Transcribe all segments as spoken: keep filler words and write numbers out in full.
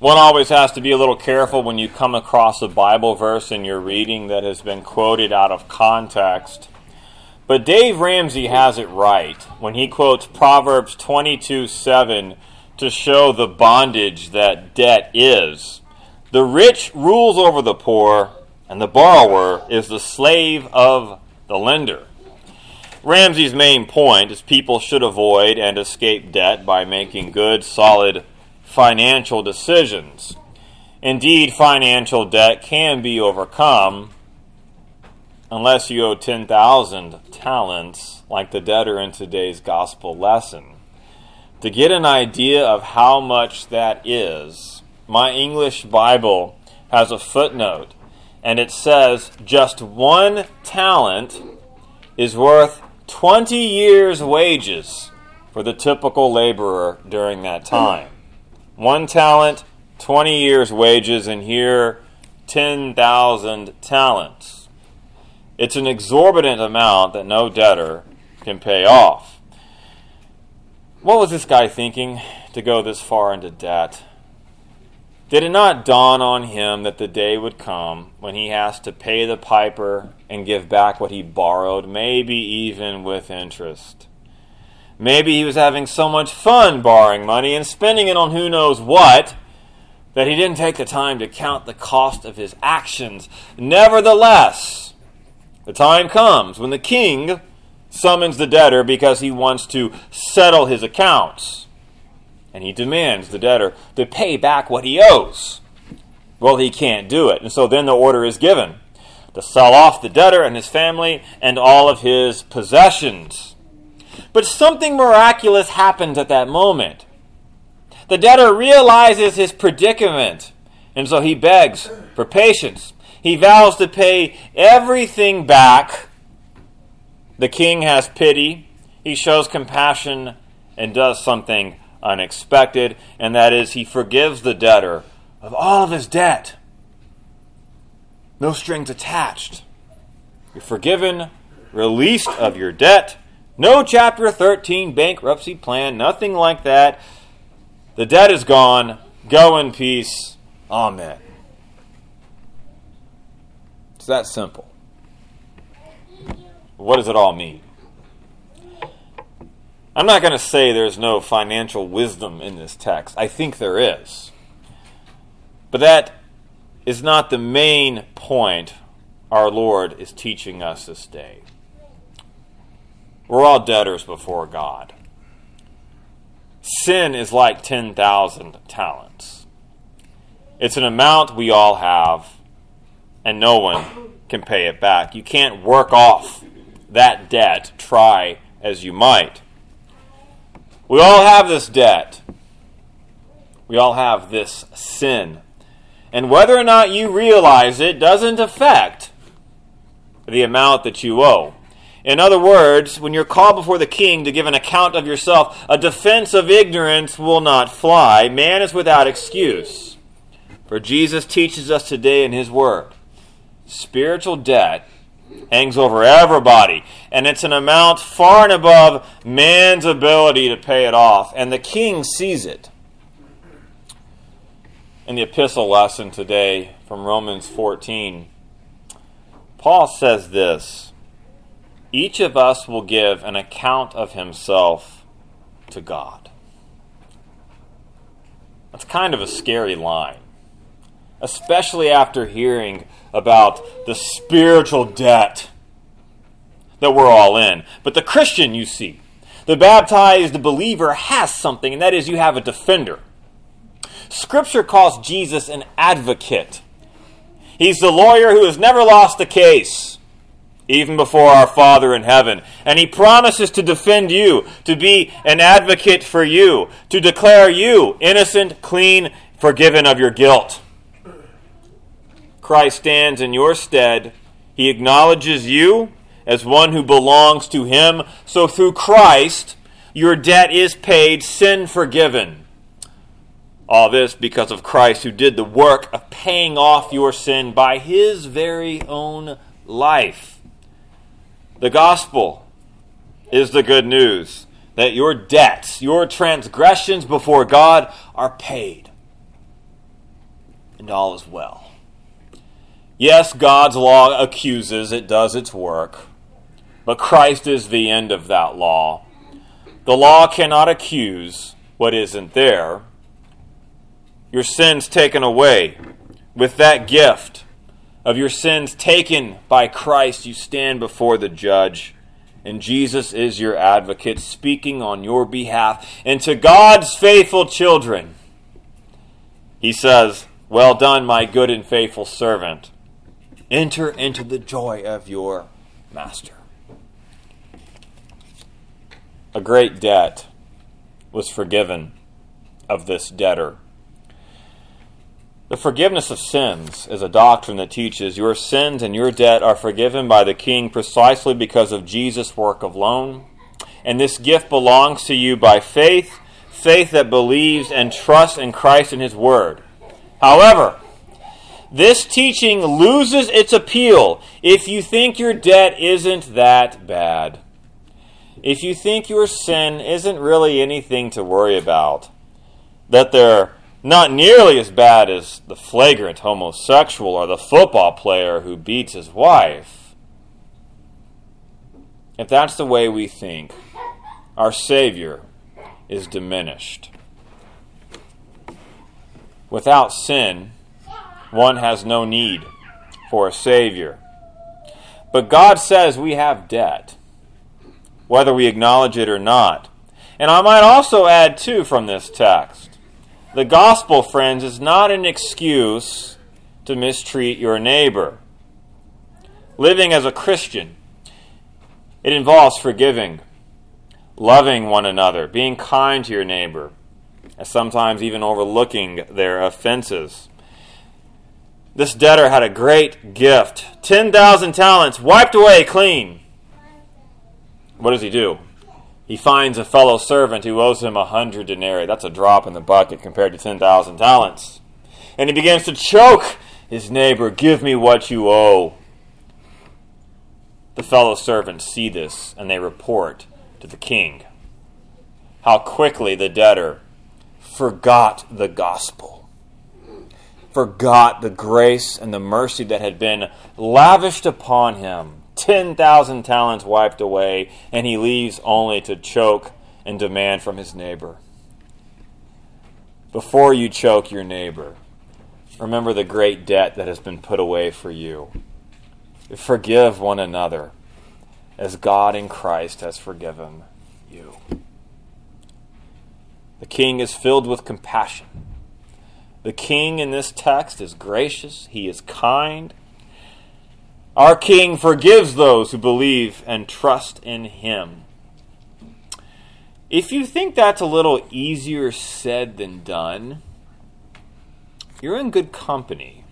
One always has to be a little careful when you come across a Bible verse in your reading that has been quoted out of context. But Dave Ramsey has it right when he quotes Proverbs twenty-two seven to show the bondage that debt is. The rich rules over the poor, and the borrower is the slave of the lender. Ramsey's main point is people should avoid and escape debt by making good, solid financial decisions. Indeed, financial debt can be overcome unless you owe ten thousand talents like the debtor in today's gospel lesson. To get an idea of how much that is, my English Bible has a footnote, and it says just one talent is worth twenty years' wages for the typical laborer during that time. One talent, twenty years' wages, and here, ten thousand talents. It's an exorbitant amount that no debtor can pay off. What was this guy thinking to go this far into debt? Did it not dawn on him that the day would come when he has to pay the piper and give back what he borrowed, maybe even with interest? Maybe he was having so much fun borrowing money and spending it on who knows what that he didn't take the time to count the cost of his actions. Nevertheless, the time comes when the king summons the debtor because he wants to settle his accounts. And he demands the debtor to pay back what he owes. Well, he can't do it. And so then the order is given to sell off the debtor and his family and all of his possessions. But something miraculous happens at that moment. The debtor realizes his predicament, and so he begs for patience. He vows to pay everything back. The king has pity. He shows compassion and does something unexpected, and that is he forgives the debtor of all of his debt. No strings attached. You're forgiven, released of your debt. No Chapter thirteen bankruptcy plan, nothing like that. The debt is gone. Go in peace. Amen. It's that simple. What does it all mean? I'm not going to say there's no financial wisdom in this text. I think there is. But that is not the main point our Lord is teaching us this day. We're all debtors before God. Sin is like ten thousand talents. It's an amount we all have, and no one can pay it back. You can't work off that debt, try as you might. We all have this debt. We all have this sin. And whether or not you realize it doesn't affect the amount that you owe. In other words, when you're called before the king to give an account of yourself, a defense of ignorance will not fly. Man is without excuse. For Jesus teaches us today in his word, spiritual debt hangs over everybody, and it's an amount far and above man's ability to pay it off, and the king sees it. In the epistle lesson today from Romans fourteen, Paul says this: each of us will give an account of himself to God. That's kind of a scary line, especially after hearing about the spiritual debt that we're all in. But the Christian, you see, the baptized believer has something, and that is you have a defender. Scripture calls Jesus an advocate. He's the lawyer who has never lost a case, even before our Father in heaven. And he promises to defend you, to be an advocate for you, to declare you innocent, clean, forgiven of your guilt. Christ stands in your stead. He acknowledges you as one who belongs to him. So through Christ, your debt is paid, sin forgiven. All this because of Christ, who did the work of paying off your sin by his very own life. The gospel is the good news that your debts, your transgressions before God are paid. and all is well. Yes, God's law accuses, it does its work, but Christ is the end of that law. The law cannot accuse what isn't there. Your sins taken away. With that gift of your sins taken by Christ, you stand before the judge, and Jesus is your advocate, speaking on your behalf. And to God's faithful children, he says, "Well done, my good and faithful servant. Enter into the joy of your master." A great debt was forgiven of this debtor. The forgiveness of sins is a doctrine that teaches your sins and your debt are forgiven by the King precisely because of Jesus' work alone. And this gift belongs to you by faith, faith that believes and trusts in Christ and His Word. However, this teaching loses its appeal if you think your debt isn't that bad. If you think your sin isn't really anything to worry about, that they're not nearly as bad as the flagrant homosexual or the football player who beats his wife. If that's the way we think, our Savior is diminished. Without sin, one has no need for a Savior. But God says we have debt, whether we acknowledge it or not. And I might also add, too, from this text, the gospel, friends, is not an excuse to mistreat your neighbor. Living as a Christian, it involves forgiving, loving one another, being kind to your neighbor, and sometimes even overlooking their offenses. This debtor had a great gift, ten thousand talents wiped away clean. What does he do? He finds a fellow servant who owes him a hundred denarii. That's a drop in the bucket compared to ten thousand talents. And he begins to choke his neighbor, "Give me what you owe." The fellow servants see this, and they report to the king. How quickly the debtor forgot the gospel, forgot the grace and the mercy that had been lavished upon him. Ten thousand talents wiped away, and he leaves only to choke and demand from his neighbor. Before you choke your neighbor, remember the great debt that has been put away for you. Forgive one another as God in Christ has forgiven you. The king is filled with compassion. The king in this text is gracious. He is kind. Our King forgives those who believe and trust in Him. If you think that's a little easier said than done, you're in good company.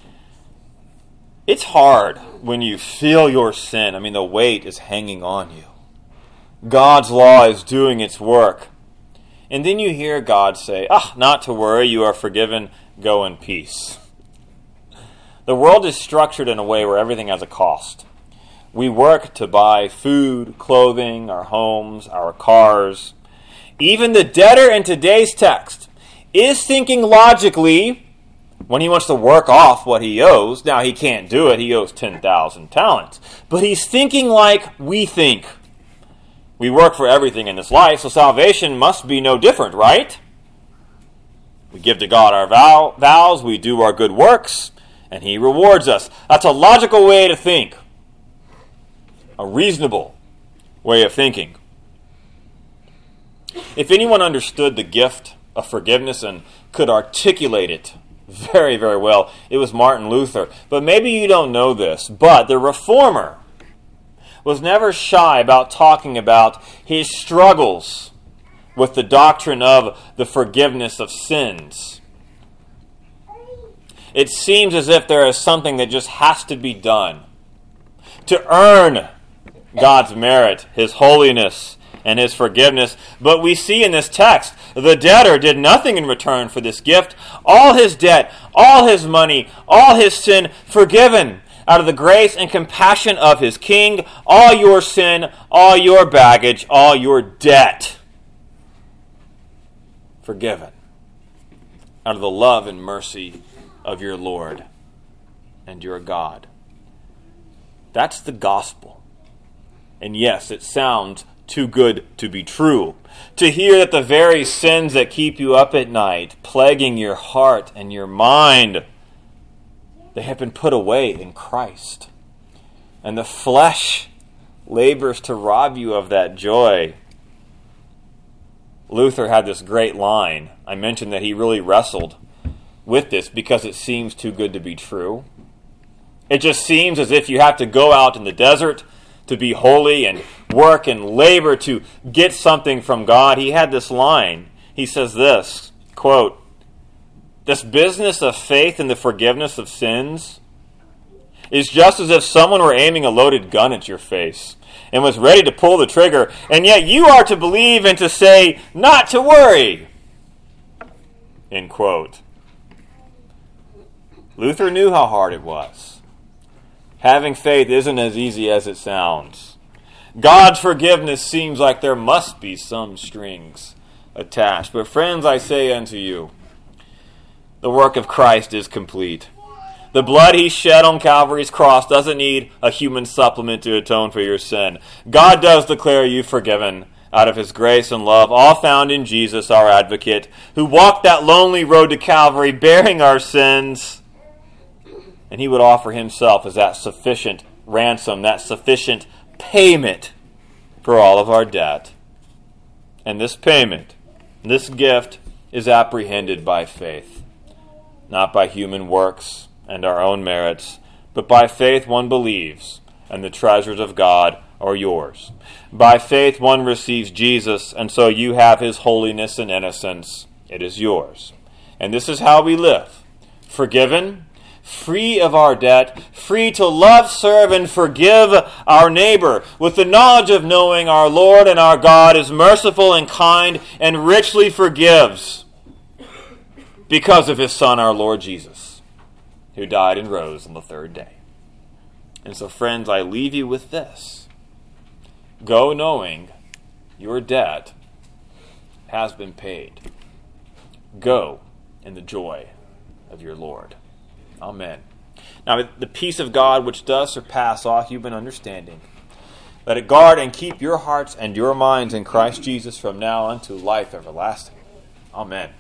It's hard when you feel your sin. I mean, the weight is hanging on you. God's law is doing its work. And then you hear God say, "Ah, not to worry, you are forgiven, go in peace." The world is structured in a way where everything has a cost. We work to buy food, clothing, our homes, our cars. Even the debtor in today's text is thinking logically when he wants to work off what he owes. Now, he can't do it. He owes ten thousand talents. But he's thinking like we think. We work for everything in this life, so salvation must be no different, right? We give to God our vow, vows, we do our good works, and He rewards us. That's a logical way to think. A reasonable way of thinking. If anyone understood the gift of forgiveness and could articulate it very, very well, it was Martin Luther. But maybe you don't know this, but the Reformer was never shy about talking about his struggles with the doctrine of the forgiveness of sins. It seems as if there is something that just has to be done to earn God's merit, His holiness, and His forgiveness. But we see in this text, the debtor did nothing in return for this gift. All his debt, all his money, all his sin forgiven out of the grace and compassion of his King. All your sin, all your baggage, all your debt forgiven out of the love and mercy of your Lord and your God. That's the gospel. And yes, it sounds too good to be true. To hear that the very sins that keep you up at night, plaguing your heart and your mind, they have been put away in Christ. And the flesh labors to rob you of that joy. Luther had this great line. I mentioned that he really wrestled with this because it seems too good to be true. It just seems as if you have to go out in the desert to be holy and work and labor to get something from God. He had this line. He says this, quote, "This business of faith in the forgiveness of sins is just as if someone were aiming a loaded gun at your face and was ready to pull the trigger, and yet you are to believe and to say, not to worry." End quote. Luther knew how hard it was. Having faith isn't as easy as it sounds. God's forgiveness seems like there must be some strings attached. But friends, I say unto you, the work of Christ is complete. The blood he shed on Calvary's cross doesn't need a human supplement to atone for your sin. God does declare you forgiven out of his grace and love, all found in Jesus, our advocate, who walked that lonely road to Calvary bearing our sins. And he would offer himself as that sufficient ransom, that sufficient payment for all of our debt. And this payment, this gift, is apprehended by faith, not by human works and our own merits, but by faith one believes, and the treasures of God are yours. By faith one receives Jesus, and so you have his holiness and innocence. It is yours. And this is how we live, forgiven, free of our debt, free to love, serve, and forgive our neighbor, with the knowledge of knowing our Lord and our God is merciful and kind and richly forgives because of his Son, our Lord Jesus, who died and rose on the third day. And so, friends, I leave you with this. Go knowing your debt has been paid. Go in the joy of your Lord. Amen. Now, the peace of God, which does surpass all human understanding, let it guard and keep your hearts and your minds in Christ Jesus from now unto life everlasting. Amen.